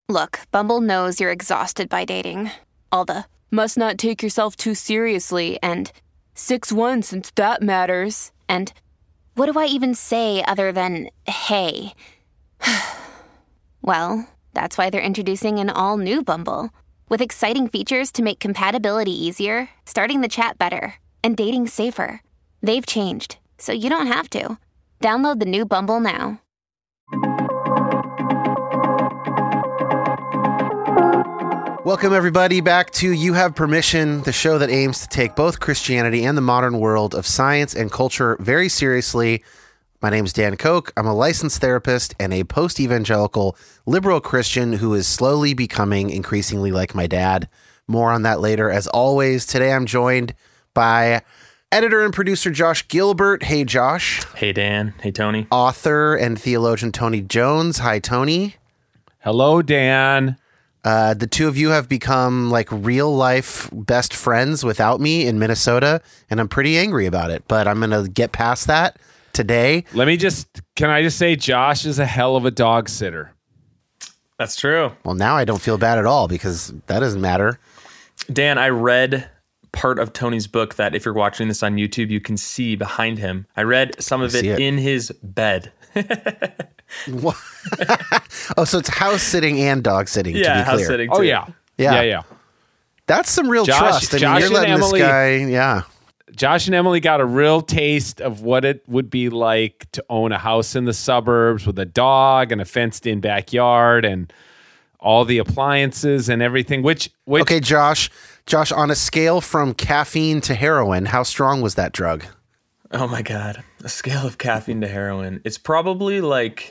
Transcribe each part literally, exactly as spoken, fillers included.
Look, Bumble knows you're exhausted by dating. All the must not take yourself too seriously and six one since that matters. And what do I even say other than hey? Well, that's why they're introducing an all-new Bumble with exciting features to make compatibility easier, starting the chat better, and dating safer. They've changed, so you don't have to. Download the new Bumble now. Welcome, everybody, back to You Have Permission, the show that aims to take both Christianity and the modern world of science and culture very seriously. My name is Dan Koch. I'm a licensed therapist and a post-evangelical liberal Christian who is slowly becoming increasingly like my dad. More on that later. As always, today I'm joined by editor and producer Josh Gilbert. Hey, Josh. Hey, Dan. Hey, Tony. Author and theologian Tony Jones. Hi, Tony. Hello, Dan. Uh, the two of you have become like real life best friends without me in Minnesota, and I'm pretty angry about it, but I'm going to get past that today. Let me just, can I just say Josh is a hell of a dog sitter. That's true. Well, now I don't feel bad at all because that doesn't matter. Dan, I read part of Tony's book that if you're watching this on YouTube, you can see behind him. I read some of it, it in his bed. Oh, so it's house sitting and dog sitting, yeah, to be house clear. sitting too. Oh, yeah. Yeah. Yeah, yeah. That's some real Josh- trust. I mean, Josh you're letting and Emily- this guy, yeah. Josh and Emily got a real taste of what it would be like to own a house in the suburbs with a dog and a fenced-in backyard and all the appliances and everything, which... which Okay, Josh. Josh, on a scale from caffeine to heroin, how strong was that drug? Oh my God. A scale of caffeine to heroin. It's probably like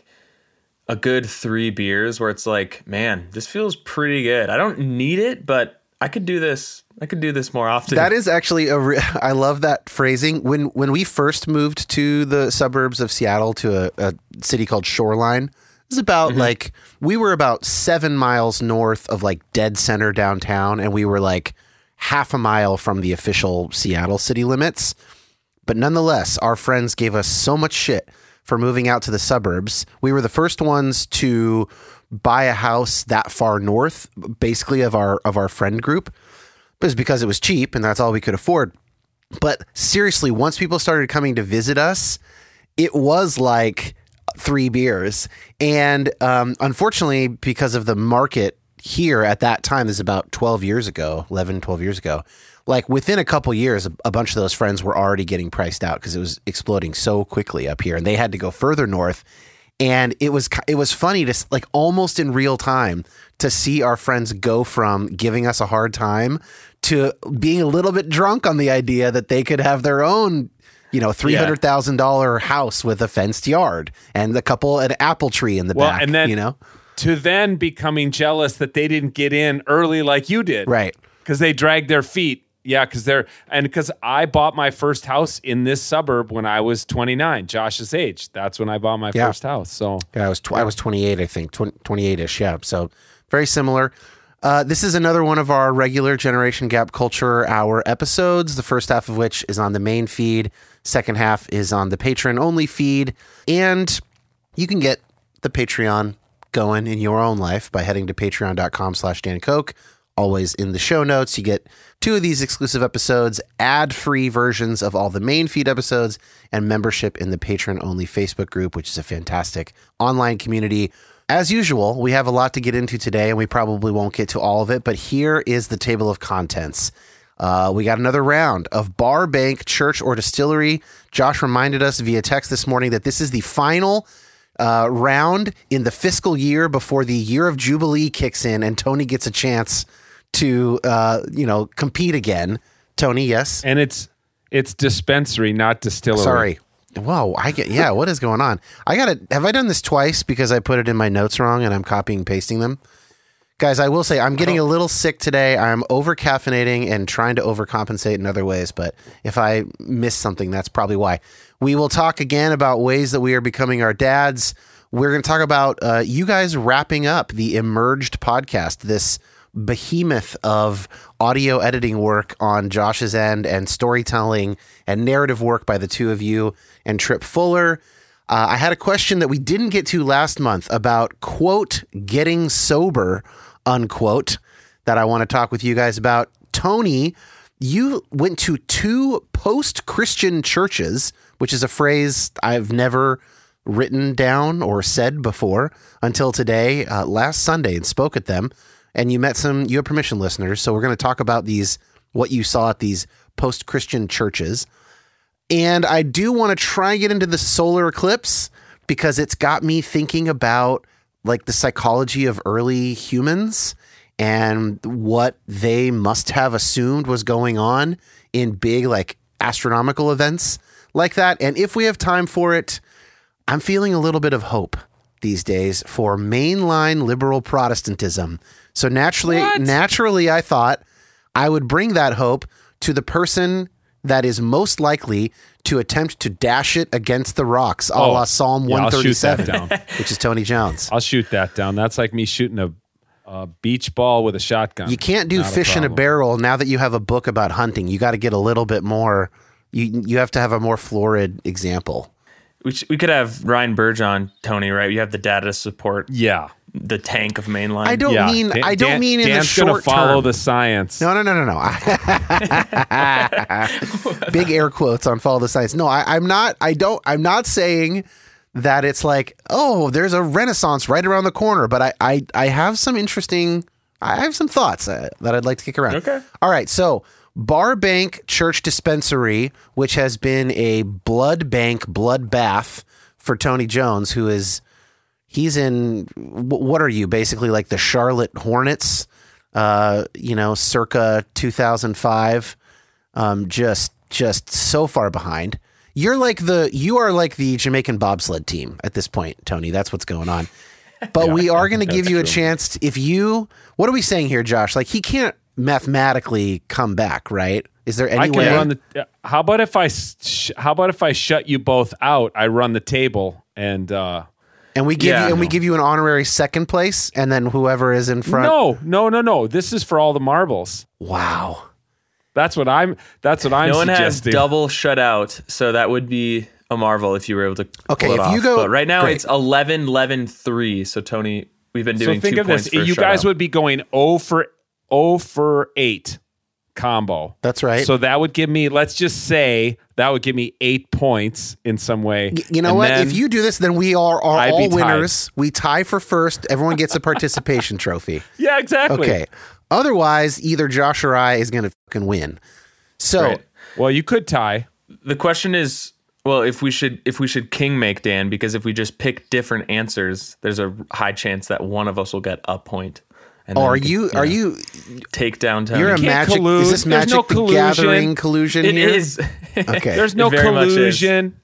a good three beers where it's like, man, this feels pretty good. I don't need it, but I could do this. I could do this more often. That is actually a. Re- I love that phrasing. When when we first moved to the suburbs of Seattle to a, a city called Shoreline, it was about mm-hmm. like we were about seven miles north of like dead center downtown, and we were like half a mile from the official Seattle city limits. But nonetheless, our friends gave us so much shit for moving out to the suburbs. We were the first ones to buy a house that far north, basically of our of our friend group. It was because it was cheap and that's all we could afford. But seriously, once people started coming to visit us, it was like three beers. And um, unfortunately, because of the market here at that time, this is about twelve years ago, eleven, twelve years ago, like within a couple years, a, a bunch of those friends were already getting priced out because it was exploding so quickly up here and they had to go further north. And it was it was funny to like almost in real time to see our friends go from giving us a hard time to being a little bit drunk on the idea that they could have their own, you know, three hundred thousand dollars house with a fenced yard and a couple, an apple tree in the well, back, and then you know, to then becoming jealous that they didn't get in early like you did. Right. Because they dragged their feet. Yeah, because they're and because I bought my first house in this suburb when I was twenty-nine, Josh's age. That's when I bought my Yeah. first house. So yeah, I was tw- I was twenty-eight, I think, twenty-eight-ish. Yeah, so very similar. Uh, this is another one of our regular Generation Gap Culture Hour episodes. The first half of which is on the main feed. Second half is on the Patreon only feed, and you can get the Patreon going in your own life by heading to patreon dot com slash Dan Koch. Always in the show notes. You get two of these exclusive episodes, ad-free versions of all the main feed episodes, and membership in the Patreon-only Facebook group, which is a fantastic online community. As usual, we have a lot to get into today, and we probably won't get to all of it, but here is the table of contents. Uh, we got another round of bar, bank, church, or distillery. Josh reminded us via text this morning that this is the final uh, round in the fiscal year before the year of Jubilee kicks in, and Tony gets a chance to, uh, you know, compete again. Tony, yes? and it's it's dispensary, not distillery. Sorry. Whoa, I get, yeah, what is going on? I got to, have I done this twice because I put it in my notes wrong and I'm copying and pasting them? Guys, I will say I'm getting a little sick today. I'm over caffeinating and trying to overcompensate in other ways, but if I miss something, that's probably why. We will talk again about ways that we are becoming our dads. We're going to talk about uh, you guys wrapping up the Emerged podcast, this behemoth of audio editing work on Josh's end and storytelling and narrative work by the two of you and Trip Fuller. Uh, I had a question that we didn't get to last month about, quote, getting sober, unquote, that I want to talk with you guys about. Tony, you went to two post-Christian churches, which is a phrase I've never written down or said before until today, uh, last Sunday, and spoke at them. And you met some, you have permission listeners. So we're going to talk about these, what you saw at these post-Christian churches. And I do want to try and get into the solar eclipse because it's got me thinking about like the psychology of early humans and what they must have assumed was going on in big like astronomical events like that. And if we have time for it, I'm feeling a little bit of hope these days for mainline liberal Protestantism. So naturally, what? naturally, I thought I would bring that hope to the person that is most likely to attempt to dash it against the rocks, a oh, la Psalm yeah, one thirty-seven, I'll shoot that down. which is Tony Jones. I'll shoot that down. That's like me shooting a, a beach ball with a shotgun. You can't do Not fish a in a barrel now that you have a book about hunting. You got to get a little bit more. You you have to have a more florid example. We, sh- we could have Ryan Burge on, Tony, right? You have the data to support Yeah. the tank of mainline. I don't Yeah. mean Dan- I don't Dan- mean in Dan's the short gonna follow term. the science. No, no, no, no, no. Big air quotes on follow the science. No, I, I'm not. I don't. I'm not saying that it's like, oh, there's a renaissance right around the corner. But I, I, I have some interesting. I have some thoughts uh, that I'd like to kick around. Okay. All right. So Barbank Church Dispensary, which has been a blood bank bloodbath for Tony Jones, who is. He's in, what are you, basically like the Charlotte Hornets, uh, you know, circa two thousand five, um, just just so far behind. You're like the, you are like the Jamaican bobsled team at this point, Tony. That's what's going on. But Yeah, we are going to give you a true. chance, to, if you, what are we saying here, Josh? Like he can't mathematically come back, right? Is there any I can way? run the. How about if I? Sh- how about if I shut you both out? I run the table and. uh and we give Yeah. you, and we give you an honorary second place, and then whoever is in front. No, no, no, no. This is for all the marbles. Wow. That's what I'm. That's what I'm No one has suggesting. double shutout, so that would be a marvel if you were able to Okay, pull it if you off. go- But right now great. it's eleven eleven three. So Tony, we've been So doing think two of points this: for a you guys shutout. would be going zero for zero for eight combo. That's right. So that would give me. Let's just say that would give me eight points in some way. Y- You know And what? then If you do this, then we are, are I'd all be tied. winners. We tie for first. Everyone gets a participation trophy. yeah, exactly. Okay. Otherwise, either Josh or I is going to fucking win. So, Right. Well, you could tie. The question is, well, if we should if we should king make Dan, because if we just pick different answers, there's a high chance that one of us will get a point. And oh, then are we can, you? Are know, you? take down Tony? You're a can't magic. collude. Is this There's Magic no the collusion. Gathering collusion It here? is. Okay. There's no It very much is. collusion.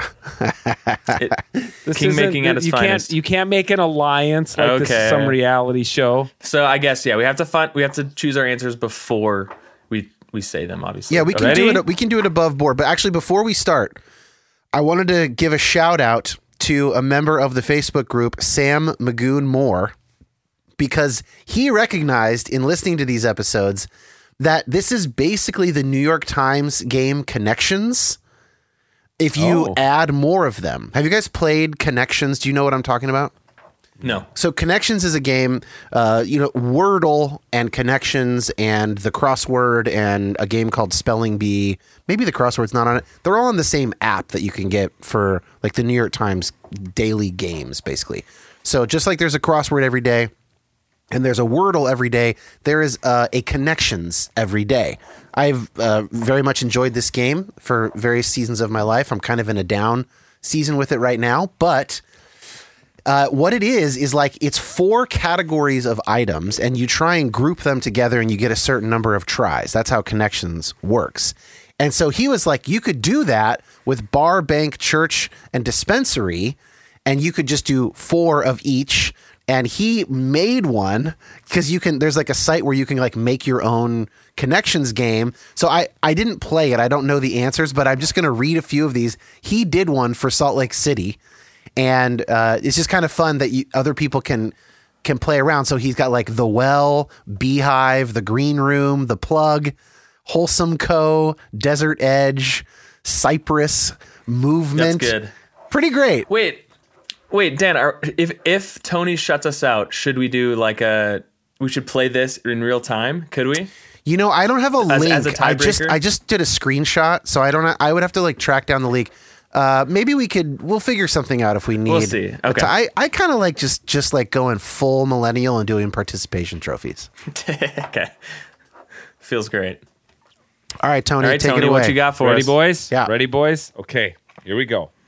It- This king isn't- making at its you finest. can't you can't make an alliance like this is Okay. some reality show. So I guess yeah, we have to find we have to choose our answers before we we say them. Obviously, Yeah, we can Ready? do it. We can do it above board. But actually, before we start, I wanted to give a shout out to a member of the Facebook group, Sam Magoon Moore, because he recognized in listening to these episodes that this is basically the New York Times game Connections. If you Oh. add more of them, have you guys played Connections? Do you know what I'm talking about? No. So Connections is a game, uh, you know, Wordle and Connections and the crossword and a game called Spelling Bee. Maybe the crossword's not on it. They're all on the same app that you can get for like the New York Times daily games, basically. So just like there's a crossword every day and there's a Wordle every day, there is uh, a Connections every day. I've uh, very much enjoyed this game for various seasons of my life. I'm kind of in a down season with it right now, but... Uh, what it is, is like it's four categories of items and you try and group them together and you get a certain number of tries. That's how Connections works. And so he was like, you could do that with bar, bank, church, and dispensary, and you could just do four of each. And he made one because you can, there's like a site where you can like make your own Connections game. So I, I didn't play it. I don't know the answers, but I'm just going to read a few of these. He did one for Salt Lake City. And uh, it's just kind of fun that you, other people can can play around. So he's got like the Well, Beehive, the Green Room, the Plug, Wholesome Co., Desert Edge, Cypress, Movement. That's good. pretty great. Wait, wait, Dan. Are, if if Tony shuts us out, should we do like a? We should play this in real time. Could we? You know, I don't have a As- link. as a I just tiebreaker? I just did a screenshot, so I don't. I would have to like track down the leak. Uh, maybe we could. We'll figure something out if we need. We'll see. a Okay. ti- I I kind of like just just like going full millennial and doing participation trophies. Okay. Feels great. All right, Tony, All right, take Tony, it away. what you got for Ready, us? boys? Yeah. Ready, boys? Okay, here we go.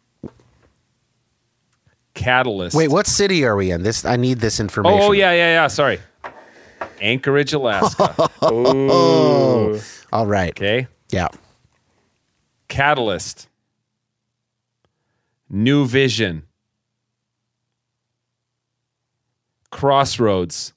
Catalyst. Wait, what city are we in? This I need this information. Oh, oh, yeah, yeah, yeah. Sorry. Anchorage, Alaska. Oh, all right. Okay. Yeah. Catalyst. New Vision. Crossroads.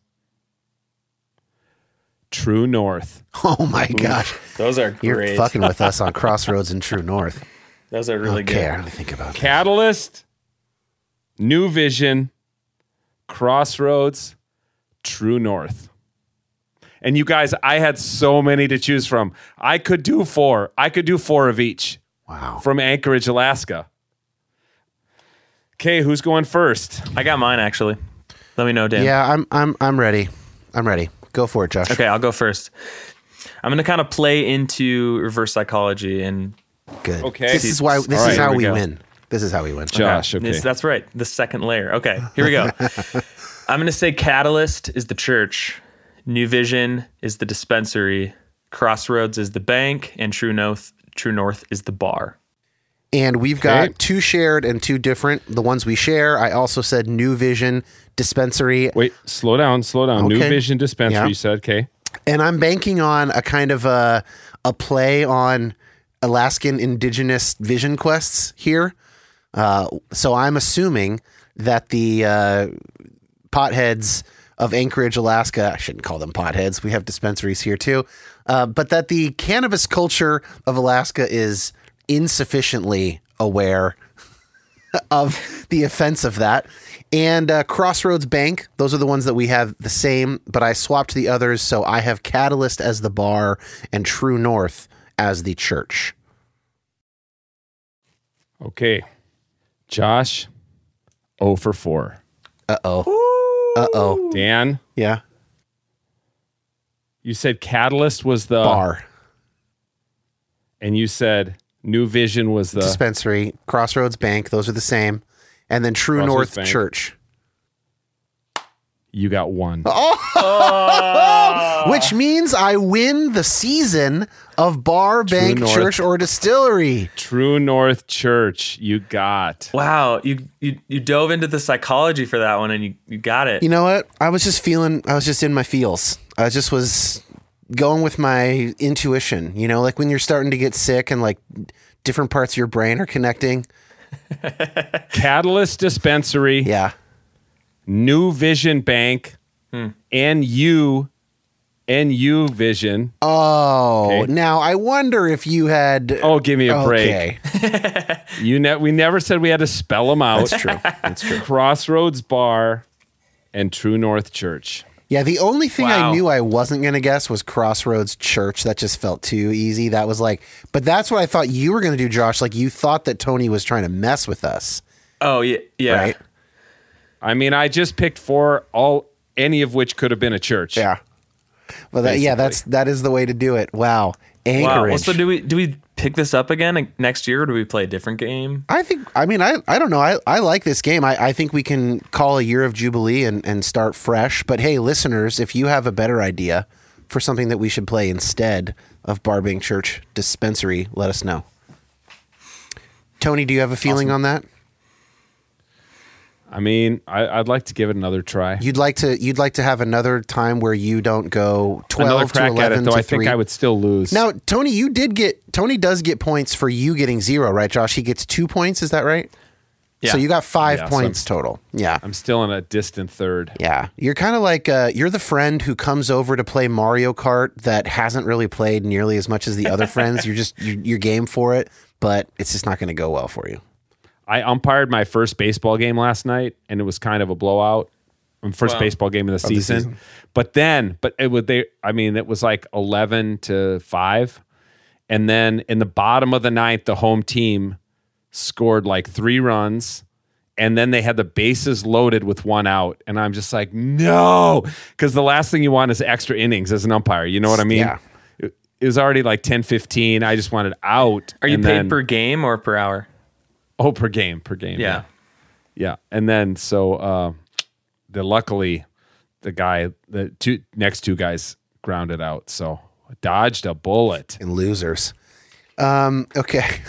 True North. Oh my gosh, Those are you're great. fucking with us on Crossroads and True North. Those are really Okay, I good. don't think about that. Catalyst. New Vision. Crossroads. True North. And you guys, I had so many to choose from. I could do four. I could do four of each Wow. from Anchorage, Alaska. Okay, who's going first? I got mine actually. Let me know, Dan. Yeah, I'm I'm I'm ready. I'm ready. Go for it, Josh. Okay, I'll go first. I'm going to kind of play into reverse psychology and Good. Okay. This is why. This All is right, how here we we go. win. This is how we win. Josh, okay. This- that's right. The second layer. Okay, here we go. I'm going to say Catalyst is the church, New Vision is the dispensary, Crossroads is the bank, and True North, True North is the bar. And we've got Okay. two shared and two different. The ones we share, I also said New Vision Dispensary, Wait, slow down, slow down. New Okay. Vision Dispensary, Yeah. you said, okay. and I'm banking on a kind of a a play on Alaskan indigenous vision quests here. Uh, so I'm assuming that the uh, potheads of Anchorage, Alaska, I shouldn't call them potheads. We have dispensaries here too. Uh, but that the cannabis culture of Alaska is insufficiently aware of the offense of that. And uh, Crossroads Bank, those are the ones that we have the same, but I swapped the others. So I have Catalyst as the bar and True North as the church. Okay. Josh, oh for four. Uh-oh. Uh-oh. Dan, Yeah. you said Catalyst was the Bar. and you said New Vision was the Dispensary. Crossroads Bank. Those are the same. And then True Crossroads North Bank. Church. you got one. Which means I win the season of bar, bank, North. church, or distillery. True North Church, you got. Wow, you you you dove into the psychology for that one and you, you got it. You know what? I was just feeling, I was just in my feels. I just was going with my intuition, you know, like when you're starting to get sick and like different parts of your brain are connecting. Catalyst Dispensary, Yeah. New Vision Bank, and you and you Vision. Oh, Okay. now I wonder if you had. Oh, give me a break. Okay. You ne- we never said we had to spell them out. That's true. That's true. Crossroads Bar and True North Church. Yeah, the only thing Wow. I knew I wasn't going to guess was Crossroads Church. That just felt too easy. That was like, but that's what I thought you were going to do, Josh. Like you thought that Tony was trying to mess with us, Oh yeah, yeah. right? I mean, I just picked four, all any of which could have been a church. Yeah. Well, that, yeah, Basically. that's that is the way to do it. Wow, Wow. Anchorage. Well, so do we do we pick this up again next year, or do we play a different game? I think. I mean, I I don't know. I, I like this game. I, I think we can call a year of Jubilee and, and start fresh. But hey, listeners, if you have a better idea for something that we should play instead of Bar Bank Church Dispensary, let us know. Tony, do you have a feeling on that? I mean, I, I'd like to give it another try. You'd like to you'd like to have another time where you don't go twelve Another to crack at eleven it, though. to I three. think I would still lose. Now, Tony, you did get Tony does get points for you getting zero, right, Josh? He gets two points. Is that right? Yeah. So you got five Yeah, so points total. Yeah. I'm still in a distant third. Yeah, you're kind of like uh, you're the friend who comes over to play Mario Kart that hasn't really played nearly as much as the other friends. You're just you're, you're game for it, but it's just not going to go well for you. I umpired my first baseball game last night, and it was kind of a blowout. My First Wow. baseball game of the, season. season. But then, but it would they. I mean, it was like eleven to five, and then in the bottom of the ninth, the home team scored like three runs, and then they had the bases loaded with one out. And I'm just like, no, because the last thing you want is extra innings as an umpire. You know what I mean? Yeah. It, it was already like ten fifteen. I just wanted out. Are you and paid then, per game or per hour? Oh, per game, per game. Yeah. Yeah. yeah. And then so uh, the luckily the guy, the two next two guys grounded out. So dodged a bullet. And losers. Um, okay.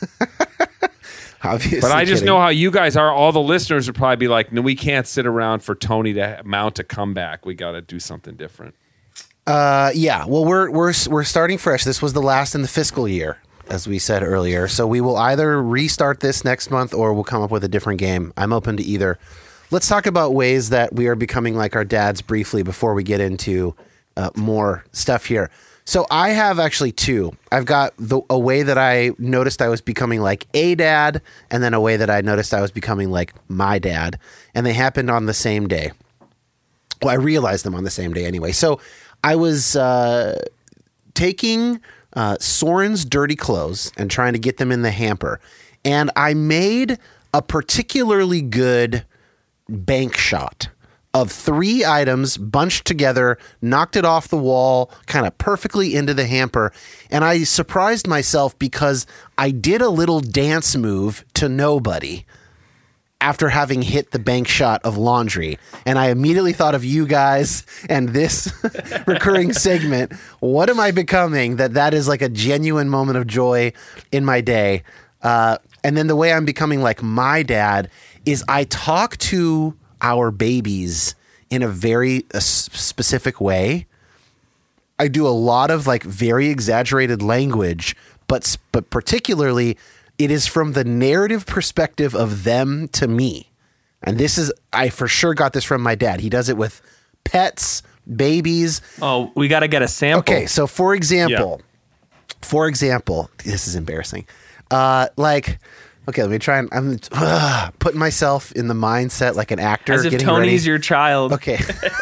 Obviously But I just kidding. know how you guys are. All the listeners would probably be like, no, we can't sit around for Tony to mount a comeback. We got to do something different. Uh, yeah. Well, we're we're we're starting fresh. This was the last in the fiscal year, as we said earlier. So we will either restart this next month or we'll come up with a different game. I'm open to either. Let's talk about ways that we are becoming like our dads briefly before we get into uh, more stuff here. So I have actually two. I've got the, a way that I noticed I was becoming like a dad, and then a way that I noticed I was becoming like my dad. And they happened on the same day. Well, I realized them on the same day anyway. So I was uh, taking uh, Soren's dirty clothes and trying to get them in the hamper. And I made a particularly good bank shot of three items bunched together, knocked it off the wall, kind of perfectly into the hamper. And I surprised myself because I did a little dance move to nobody after having hit the bank shot of laundry. And I immediately thought of you guys and this recurring segment. What am I becoming that that is like a genuine moment of joy in my day? Uh, and then the way I'm becoming like my dad is I talk to our babies in a very uh, specific way. I do a lot of like very exaggerated language, but but particularly it is from the narrative perspective of them to me. And this is, I for sure got this from my dad. He does it with pets, babies. Oh, we got to get a sample. Okay, so for example, yeah. for example, this is embarrassing. Uh, like, okay, let me try and I'm uh, putting myself in the mindset like an actor. As if getting Tony's ready. your child. Okay.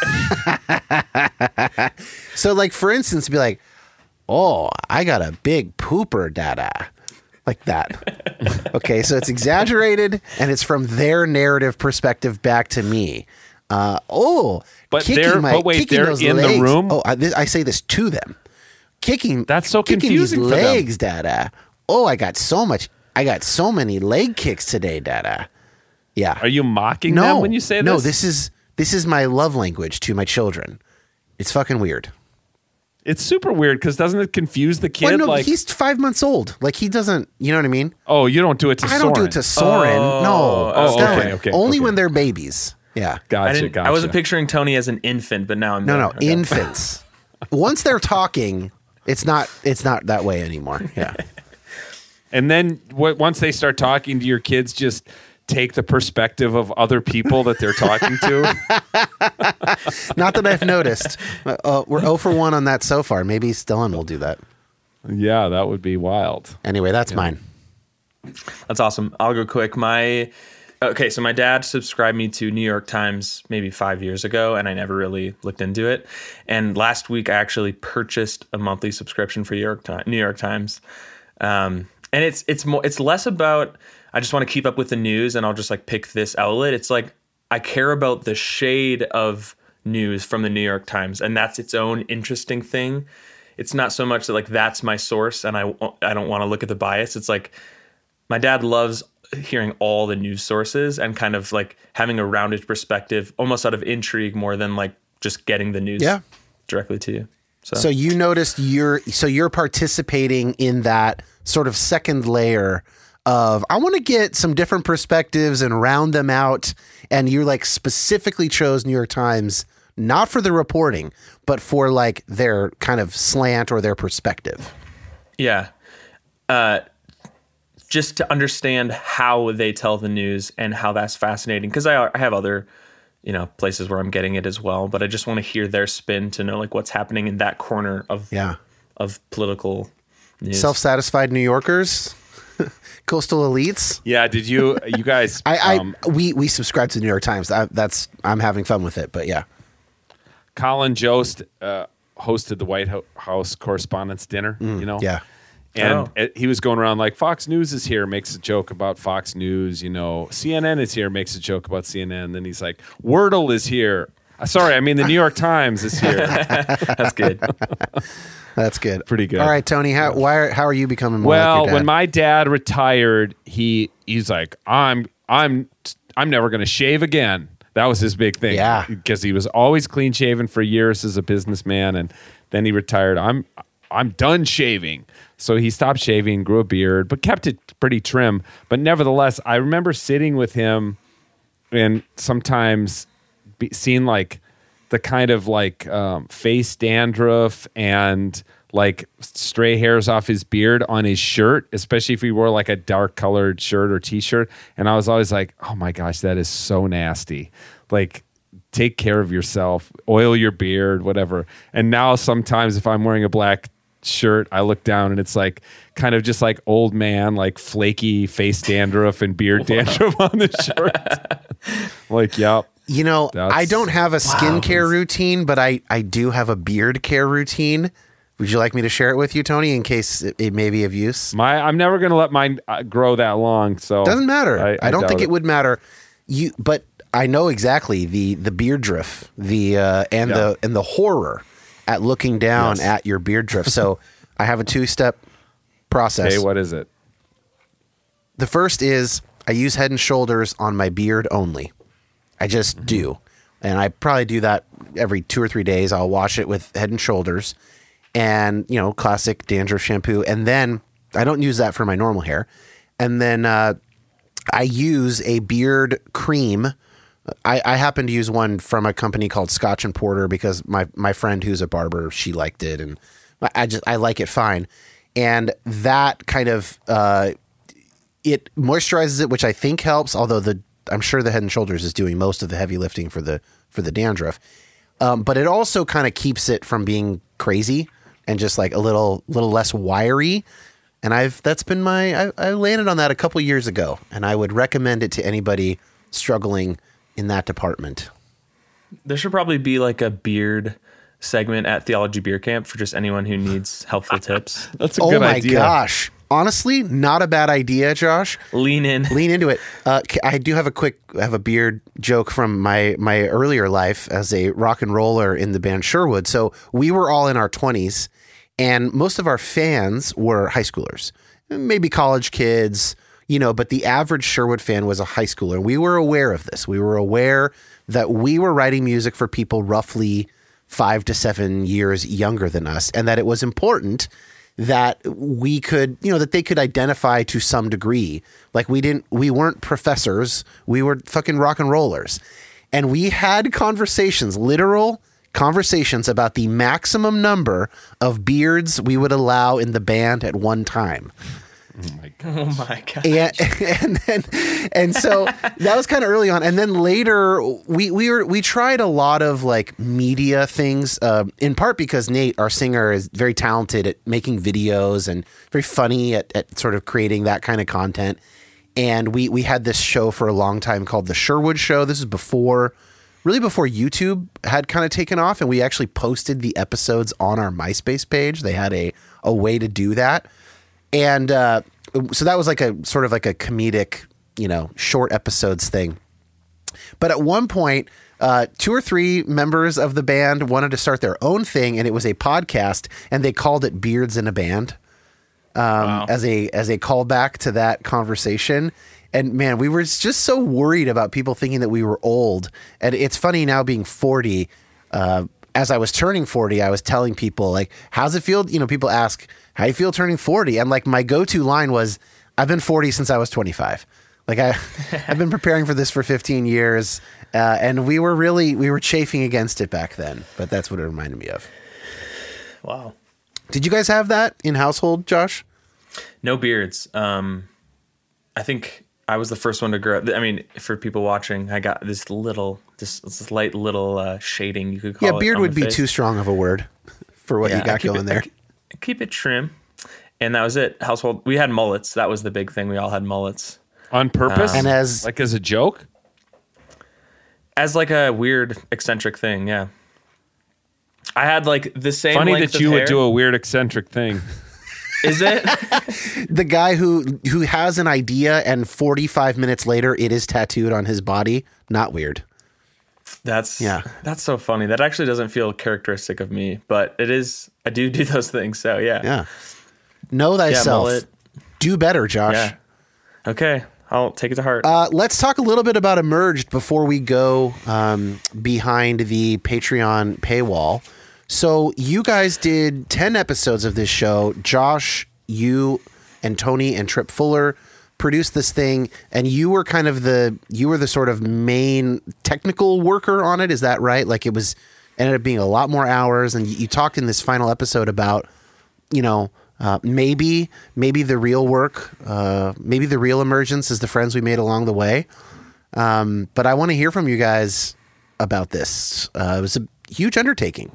So like, for instance, be like, oh, I got a big pooper, dada. Like that. Okay, so it's exaggerated and it's from their narrative perspective back to me. Uh, oh, But kicking they're- my, but wait, kicking they're those in the legs. room? Oh, I, this, I say this to them. Kicking. That's so kicking confusing these for them. legs, dada. Oh, I got so much. I got so many leg kicks today, dada. Yeah. Are you mocking no, them when you say this? No, this is this is my love language to my children. It's fucking weird. It's super weird because doesn't it confuse the kid? Well, no, like, he's five months old. Like he doesn't. You know what I mean? oh, you don't do it to I don't do it to Soren. Oh, no, oh, Stella. okay, okay, Only okay. when they're babies. Yeah. Gotcha, I, didn't, gotcha. I wasn't picturing Tony as an infant, but now I'm No, there. no, Okay. infants. Once they're talking, it's not. It's not that way anymore. Yeah. And then w- once they start talking to your kids, just take the perspective of other people that they're talking to. Not that I've noticed. Uh, uh, we're zero for one on that so far. Maybe Stellan will do that. Yeah, that would be wild. Anyway, that's mine. That's awesome. I'll go quick. My okay, so my dad subscribed me to New York Times maybe five years ago, and I never really looked into it. And last week, I actually purchased a monthly subscription for New York Times. New York Times, um, and it's it's more it's less about I just want to keep up with the news, and I'll just like pick this outlet. It's like I care about the shade of news from the New York Times, and that's its own interesting thing. It's not so much that like that's my source, and I I don't want to look at the bias. It's like my dad loves hearing all the news sources and kind of like having a rounded perspective, almost out of intrigue more than like just getting the news Yeah. directly to you. So, So you noticed you're so you're participating in that sort of second layer of I want to get some different perspectives and round them out. And you like specifically chose New York Times, not for the reporting, but for like their kind of slant or their perspective. yeah. Uh, just to understand how they tell the news and how that's fascinating. Because I, I have other, you know, places where I'm getting it as well. But I just want to hear their spin to know like what's happening in that corner of Yeah. of political news. Self-satisfied New Yorkers, coastal elites. Yeah, did you you guys? I, I um, we we subscribe to the New York Times. I, that's I'm having fun with it. But yeah, Colin Jost uh, hosted the White Ho- House Correspondents' Dinner. you know, yeah. And Oh. it, he was going around like, Fox News is here, makes a joke about Fox News. You know, C N N is here, makes a joke about C N N. Then he's like, Wordle is here. Uh, Sorry, I mean the New York Times is here. That's good. That's good. Pretty good. All right, Tony. How why are, how are you becoming more Well, like your dad? when my dad retired, he he's like, I'm I'm I'm never going to shave again. That was his big thing. Yeah. Because he was always clean shaven for years as a businessman, and then he retired. I'm I'm done shaving. So he stopped shaving, grew a beard, but kept it pretty trim. But nevertheless, I remember sitting with him and sometimes be, seeing like the kind of like um, face dandruff and like stray hairs off his beard on his shirt, especially if he wore like a dark colored shirt or t-shirt. And I was always like, oh my gosh, that is so nasty. Like, take care of yourself, oil your beard, whatever. And now sometimes if I'm wearing a black shirt, I look down and it's like kind of just like old man, like flaky face dandruff and beard dandruff on the shirt. Like, yep. You know, That's- I don't have a skincare routine, but I, I do have a beard care routine. Would you like me to share it with you, Tony, in case it, it may be of use? My, I'm never going to let mine uh, grow that long. So Doesn't matter. I, I, don't doubt think it. would matter. You, but I know exactly the the beard drift, the uh, and Yeah. the and the horror at looking down Yes. at your beard drift. So I have a two step process. Hey, what is it? The first is I use Head and Shoulders on my beard only. I just Mm-hmm. do. And I probably do that every two or three days. I'll wash it with Head and Shoulders and, you know, classic dandruff shampoo. And then I don't use that for my normal hair. And then uh, I use a beard cream. I, I happen to use one from a company called Scotch and Porter because my, my friend who's a barber, she liked it. And I just, I like it fine. And that kind of, uh, it moisturizes it, which I think helps, although the I'm sure the Head and Shoulders is doing most of the heavy lifting for the for the dandruff. Um, but it also kind of keeps it from being crazy and just like a little little less wiry. And I've that's been my I, I landed on that a couple years ago, and I would recommend it to anybody struggling in that department. There should probably be like a beard segment at Theology Beer Camp for just anyone who needs helpful tips. That's a Oh good my idea. gosh. Honestly, not a bad idea, Josh. Lean in. Lean into it. Uh, I do have a quick have a beard joke from my my earlier life as a rock and roller in the band Sherwood. So we were all in our twenties, and most of our fans were high schoolers, maybe college kids, you know. But the average Sherwood fan was a high schooler. We were aware of this. We were aware that we were writing music for people roughly five to seven years younger than us, and that it was important that we could, you know, that they could identify to some degree. Like we didn't, we weren't professors. We were fucking rock and rollers. And we had conversations, literal conversations about the maximum number of beards we would allow in the band at one time. Oh my God. Oh my god. And, and then, and so that was kind of early on. And then later we, we were, we tried a lot of like media things, uh, in part because Nate, our singer, is very talented at making videos and very funny at, at sort of creating that kind of content. And we, we had this show for a long time called the Sherwood Show. This is before, really before YouTube had kind of taken off. And we actually posted the episodes on our MySpace page. They had a, a way to do that. And uh, so that was like a sort of like a comedic, you know, short episodes thing. But at one point, uh, two or three members of the band wanted to start their own thing, and it was a podcast, and they called it Beards in a Band um, Wow. as a as a callback to that conversation. And man, we were just so worried about people thinking that we were old. And it's funny now being forty. Uh, as I was turning forty, I was telling people like, how's it feel? You know, people ask, how you feel turning forty? And like my go-to line was, I've been forty since I was twenty-five. Like I, I've been preparing for this for fifteen years. Uh, and we were really, we were chafing against it back then, but that's what it reminded me of. Wow. Did you guys have that in household, Josh? No beards. Um, I think I was the first one to grow up. I mean, for people watching, I got this little, this, this light little uh, shading, you could call it. Yeah, beard on would the be face. too strong of a word for what Yeah, you I got keep going it- there. I keep- I keep it trim. And that was it. Household. We had mullets. That was the big thing. We all had mullets. On purpose? And as- like as a joke? As like a weird, eccentric thing, yeah. I had like the same Funny length that of you hair. would do a weird eccentric thing. Is it? The guy who who has an idea and forty-five minutes later it is tattooed on his body. Not weird. That's yeah. That's so funny. That actually doesn't feel characteristic of me, but it is. I do do those things. So yeah. Yeah. Know thyself. Yeah, do better, Josh. Yeah. Okay. I'll take it to heart. Uh, let's talk a little bit about Emerged before we go um, behind the Patreon paywall. So you guys did ten episodes of this show. Josh, you and Tony and Trip Fuller produced this thing, and you were kind of the you were the sort of main technical worker on it. Is that right? Like it was ended up being a lot more hours, and you, you talked in this final episode about, you know, Uh, maybe, maybe the real work, uh, maybe the real emergence is the friends we made along the way. Um, but I want to hear from you guys about this. Uh, it was a huge undertaking.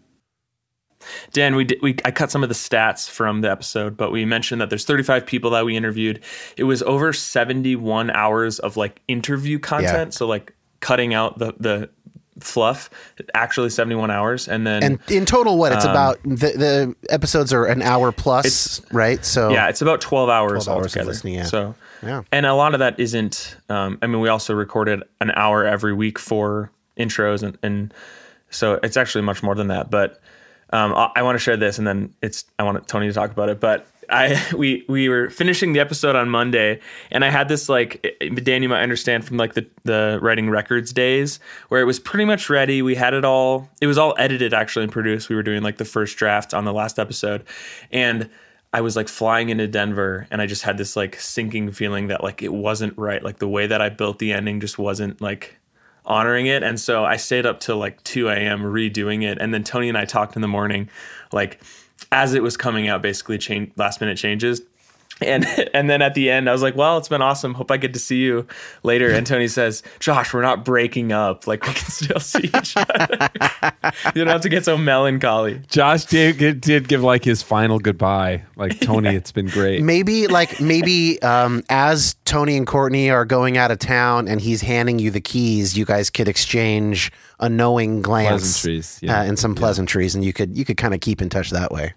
Dan, we did, we I cut some of the stats from the episode, but we mentioned that there's thirty-five people that we interviewed. It was over seventy-one hours of like interview content. Yeah. So like cutting out the, the, fluff, actually seventy-one hours, and then and in total what it's um, about the, the episodes are an hour plus, right? So yeah, it's about twelve hours twelve hours altogether. Of listening, yeah. So yeah, and a lot of that isn't um I mean we also recorded an hour every week for intros, and, and so it's actually much more than that, but um I, I want to share this, and then it's I want Tony to talk about it. But I we we were finishing the episode on Monday, and I had this like Dan, you might understand from like the the writing records days where it was pretty much ready. We had it all. It was all edited actually and produced. We were doing like the first draft on the last episode, and I was like flying into Denver, and I just had this like sinking feeling that like it wasn't right. Like the way that I built the ending just wasn't like honoring it, and so I stayed up till like two a.m. redoing it, and then Tony and I talked in the morning, like, as it was coming out, basically change last minute changes. And and then at the end, I was like, well, it's been awesome. Hope I get to see you later. And Tony says, Josh, we're not breaking up. Like, we can still see each other. You don't have to get so melancholy. Josh did, did give like his final goodbye. Like, Tony, yeah. It's been great. Maybe like maybe um, as Tony and Courtney are going out of town and he's handing you the keys, you guys could exchange a knowing glance yeah. uh, and some pleasantries, yeah. and you could you could kind of keep in touch that way.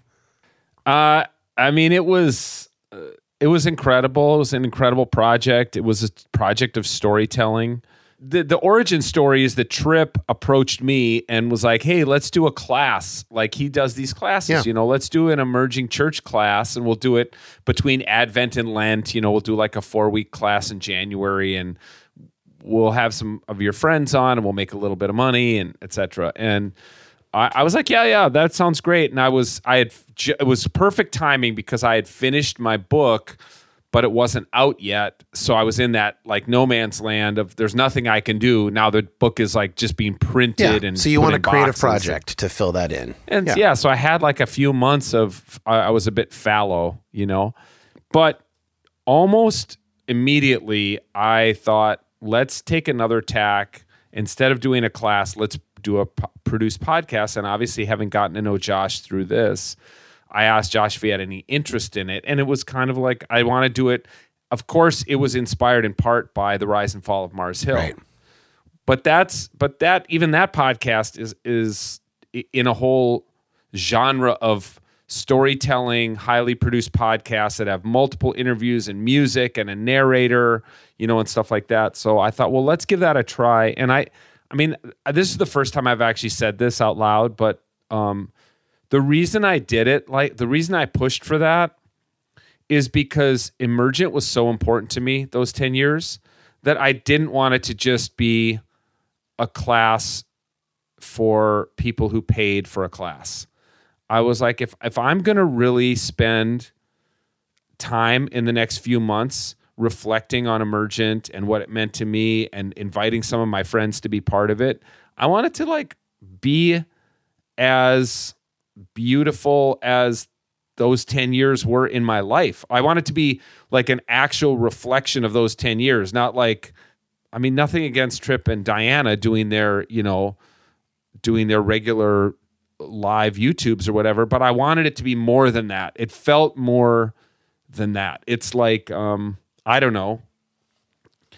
Uh, I mean, it was... It was incredible. It was an incredible project. It was a project of storytelling. The the origin story is that Trip approached me and was like, hey, let's do a class. Like he does these classes, yeah. you know, let's do an emerging church class, and we'll do it between Advent and Lent. You know, we'll do like a four week class in January, and we'll have some of your friends on, and we'll make a little bit of money, and et cetera. And I, I was like, yeah, yeah, that sounds great. And I was, I had, it was perfect timing because I had finished my book, but it wasn't out yet. So I was in that like no man's land of there's nothing I can do. Now the book is like just being printed. Yeah. And so you want a creative boxes. project to fill that in. And yeah. yeah, so I had like a few months of, I, I was a bit fallow, you know, but almost immediately I thought, let's take another tack. Instead of doing a class, let's do a po- produce podcast. And obviously having gotten to know Josh through this, I asked Josh if he had any interest in it. And it was kind of like, I want to do it. Of course, it was inspired in part by the rise and fall of Mars Hill. Right. But that's, but that, even that podcast is, is in a whole genre of storytelling, highly produced podcasts that have multiple interviews and music and a narrator, you know, and stuff like that. So I thought, well, let's give that a try. And I, I mean, this is the first time I've actually said this out loud, but um, the reason I did it, like the reason I pushed for that is because Emergent was so important to me those ten years that I didn't want it to just be a class for people who paid for a class. I was like, if if I'm going to really spend time in the next few months reflecting on Emergent and what it meant to me and inviting some of my friends to be part of it, I want it to like be as beautiful as those ten years were in my life. I want it to be like an actual reflection of those ten years, not like, I mean, nothing against Trip and Diana doing their, you know, doing their regular live YouTubes or whatever, but I wanted it to be more than that. It felt more than that. It's like, um, I don't know.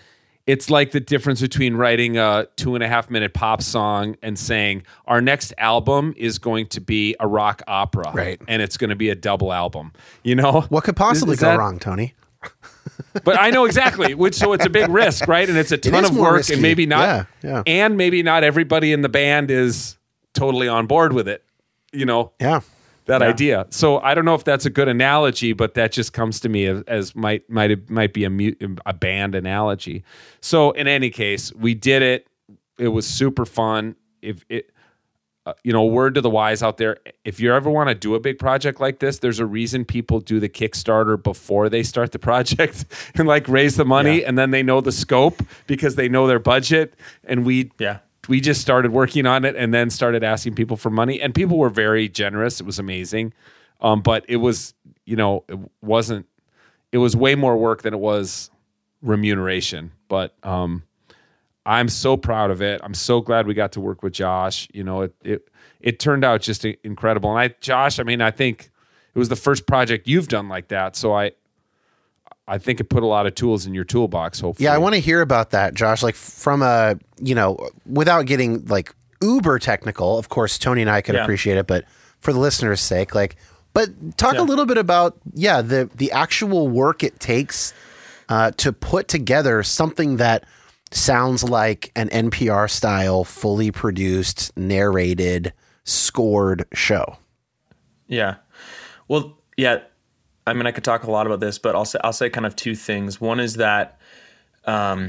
it's like the difference between writing a two and a half minute pop song and saying our next album is going to be a rock opera, right? And it's going to be a double album. You know, what could possibly is go that, wrong, Tony? But I know exactly, which so it's a big risk, right? And it's a ton of work, risky. and maybe not, yeah, yeah. and maybe not everybody in the band is totally on board with it. You know, yeah. That yeah. idea. So I don't know if that's a good analogy, but that just comes to me as, as might might might be a mu- a band analogy. So in any case, we did it. It was super fun. If it, uh, you know, word to the wise out there: if you ever want to do a big project like this, there's a reason people do the Kickstarter before they start the project and like raise the money, yeah. and then they know the scope because they know their budget. And we, yeah. We just started working on it and then started asking people for money, and people were very generous. It was amazing. Um, but it was, you know, it wasn't, it was way more work than it was remuneration. But um, I'm so proud of it. I'm so glad we got to work with Josh. You know, it, it, it turned out just incredible. And I, Josh, I mean, I think it was the first project you've done like that. So I, I think it put a lot of tools in your toolbox, hopefully. Yeah, I want to hear about that, Josh. Like from a, you know, without getting like uber technical, of course, Tony and I could yeah. appreciate it, but for the listeners' sake, like, but talk yeah. a little bit about, yeah, the, the actual work it takes uh, to put together something that sounds like an N P R style, fully produced, narrated, scored show. Yeah. Well, yeah. I mean, I could talk a lot about this, but I'll say I'll say kind of two things. One is that um,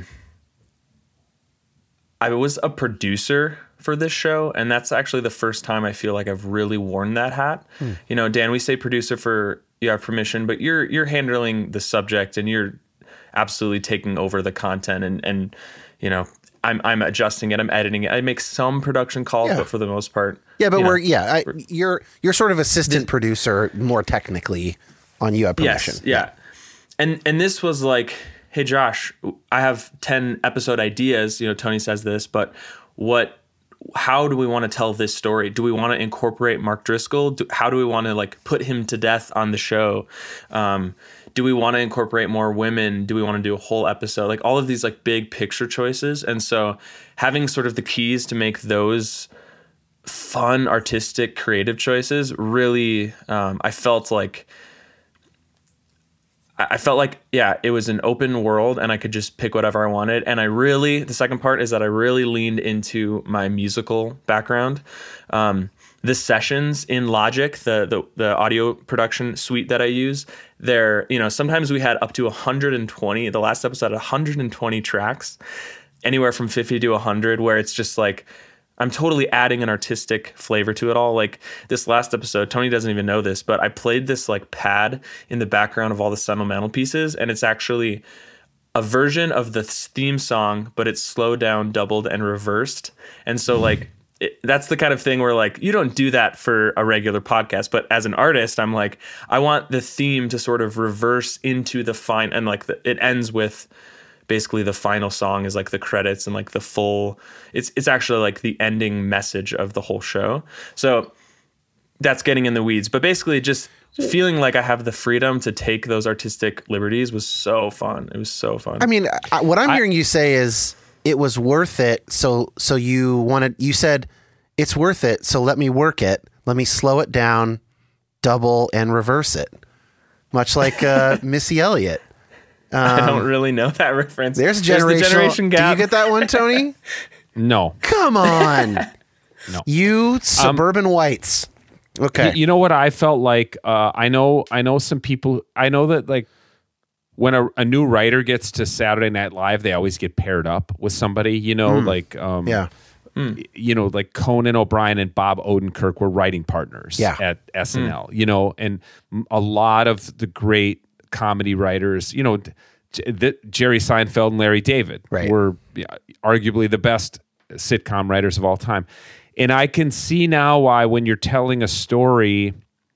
I was a producer for this show, and that's actually the first time I feel like I've really worn that hat. Hmm. You know, Dan, we say producer for you have permission, but you're you're handling the subject and you're absolutely taking over the content, and and you know, I'm I'm adjusting it, I'm editing it. I make some production calls, yeah. but for the most part, yeah. But we're know, yeah, I, we're, you're you're sort of assistant this, producer more technically. On you have permission. Yes, yeah. And and this was like, hey Josh, I have ten episode ideas. You know, Tony says this, but what? How do we want to tell this story? Do we want to incorporate Mark Driscoll? Do, how do we want to like put him to death on the show? Um, do we want to incorporate more women? Do we want to do a whole episode? Like all of these like big picture choices. And so having sort of the keys to make those fun, artistic, creative choices really, um, I felt like. I felt like, yeah, it was an open world and I could just pick whatever I wanted. And I really, the second part is that I really leaned into my musical background. Um, the sessions in Logic, the, the the audio production suite that I use, there, you know, sometimes we had up to one hundred twenty, the last episode had one hundred twenty tracks, anywhere from fifty to one hundred, where it's just like, I'm totally adding an artistic flavor to it all. Like this last episode, Tony doesn't even know this, but I played this like pad in the background of all the sentimental pieces, and it's actually a version of the theme song, but it's slowed down, doubled, and reversed. And so like it, that's the kind of thing where like you don't do that for a regular podcast, but as an artist, I'm like, I want the theme to sort of reverse into the fine, and like the, it ends with. Basically the final song is like the credits and like the full, it's it's actually like the ending message of the whole show. So that's getting in the weeds, but basically just feeling like I have the freedom to take those artistic liberties was so fun. It was so fun. I mean, I, what I'm I, hearing you say is it was worth it. So, so you wanted, you said it's worth it. So let me work it. Let me slow it down, double and reverse it. Much like uh, Missy Elliott. Um, I don't really know that reference. There's a generational, the generation gap. Do you get that one, Tony? No. Come on. No. You suburban um, whites. Okay. You know what I felt like? Uh, I know. I know some people. I know that like when a, a new writer gets to Saturday Night Live, they always get paired up with somebody. You know, mm. like um, yeah. Mm. You know, like Conan O'Brien and Bob Odenkirk were writing partners yeah. at S N L. Mm. You know, and a lot of the great comedy writers, you know, the, Jerry Seinfeld and Larry David right. were yeah, arguably the best sitcom writers of all time. And I can see now why when you're telling a story,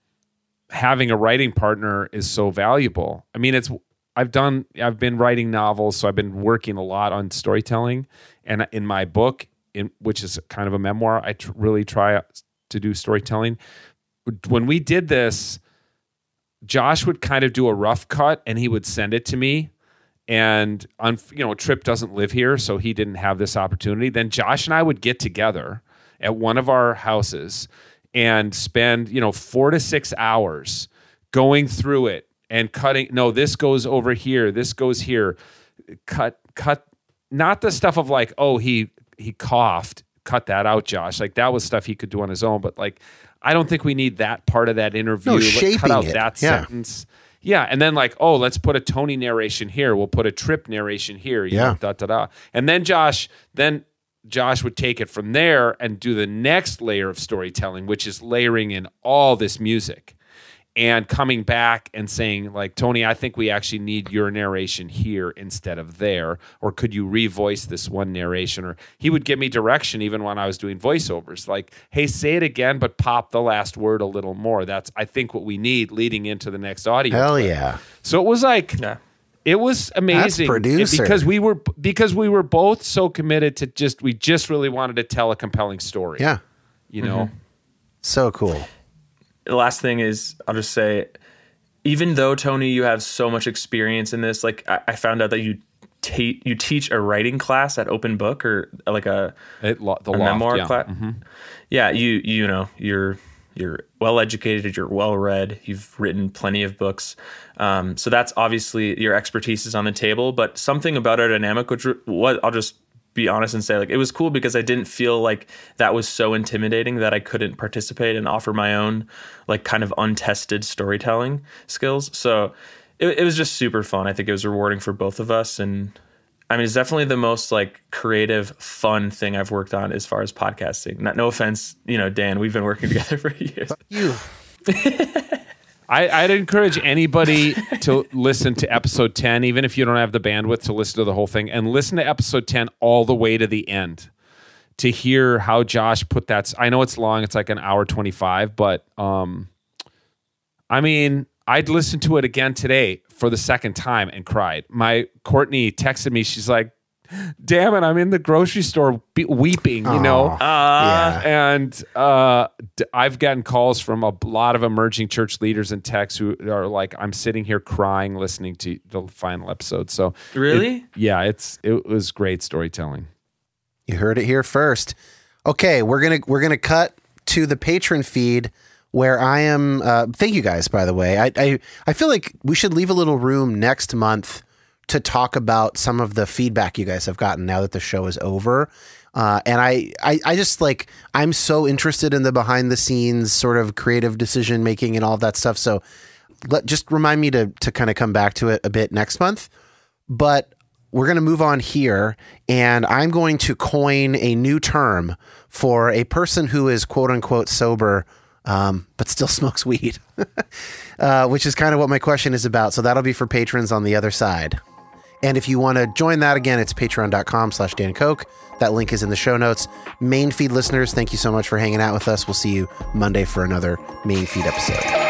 having a writing partner is so valuable. I mean, it's I've done I've been writing novels, so I've been working a lot on storytelling. And in my book, in which is kind of a memoir, I tr- really try to do storytelling. When we did this, Josh would kind of do a rough cut and he would send it to me. and on, you know, Tripp doesn't live here, so he didn't have this opportunity. Then Josh and I would get together at one of our houses and spend, you know, four to six hours going through it and cutting. No, this goes over here. This goes here. Cut, cut. Not the stuff of like, oh, he he coughed. Cut that out, Josh. Like that was stuff he could do on his own. But like, I don't think we need that part of that interview. No, Let- shaping cut out it. that Yeah. sentence. Yeah, and then like, oh, let's put a Tony narration here. We'll put a Tripp narration here. You Yeah. know, da da da. And then Josh, then Josh would take it from there and do the next layer of storytelling, which is layering in all this music and coming back and saying like, Tony, I think we actually need your narration here instead of there. Or could you revoice this one narration? Or he would give me direction even when I was doing voiceovers, like, hey, say it again, but pop the last word a little more. That's, I think, what we need leading into the next audio. Hell clip. yeah. So it was like, Yeah. it was amazing. That's producer. because we were because we were both so committed to just we just really wanted to tell a compelling story. Yeah. You know? So cool. The last thing is, I'll just say, even though Tony, you have so much experience in this, like I, I found out that you ta- you teach a writing class at Open Book or like a, It, lo- the a loft, memoir yeah. class. Yeah, you you know you're you're well educated, you're well read, you've written plenty of books, um, so that's obviously your expertise is on the table. But something about our dynamic, which what I'll just be honest and say, like it was cool because I didn't feel like that was so intimidating that I couldn't participate and offer my own like kind of untested storytelling skills. So it, it was just super fun. I think it was rewarding for both of us, and I mean, it's definitely the most like creative, fun thing I've worked on as far as podcasting. Not, no offense, you know, Dan, we've been working together for years. You. I, I'd encourage anybody to listen to episode ten, even if you don't have the bandwidth to listen to the whole thing, and listen to episode ten all the way to the end to hear how Josh put that. I know it's long; it's like an hour twenty-five, but um, I mean, I'd listen to it again today for the second time and cried. My Courtney texted me; she's like, "Damn it, I'm in the grocery store be- weeping," you know. Yeah. And uh, d- I've gotten calls from a lot of emerging church leaders and techs who are like, "I'm sitting here crying listening to the final episode." So, Really? it- yeah, it's it was great storytelling. You heard it here first. Okay, we're gonna we're gonna cut to the patron feed where I am. Uh, thank you guys, by the way. I, I I feel like we should leave a little room next month to talk about some of the feedback you guys have gotten now that the show is over. Uh, and I, I, I just like, I'm so interested in the behind the scenes sort of creative decision making and all of that stuff. So let, just remind me to, to kind of come back to it a bit next month, but we're going to move on here, and I'm going to coin a new term for a person who is quote unquote sober, um, but still smokes weed, uh, which is kind of what my question is about. So that'll be for patrons on the other side. And if you want to join that, again, it's patreon.com slash Dan Koch. That link is in the show notes. Main feed listeners, thank you so much for hanging out with us. We'll see you Monday for another main feed episode.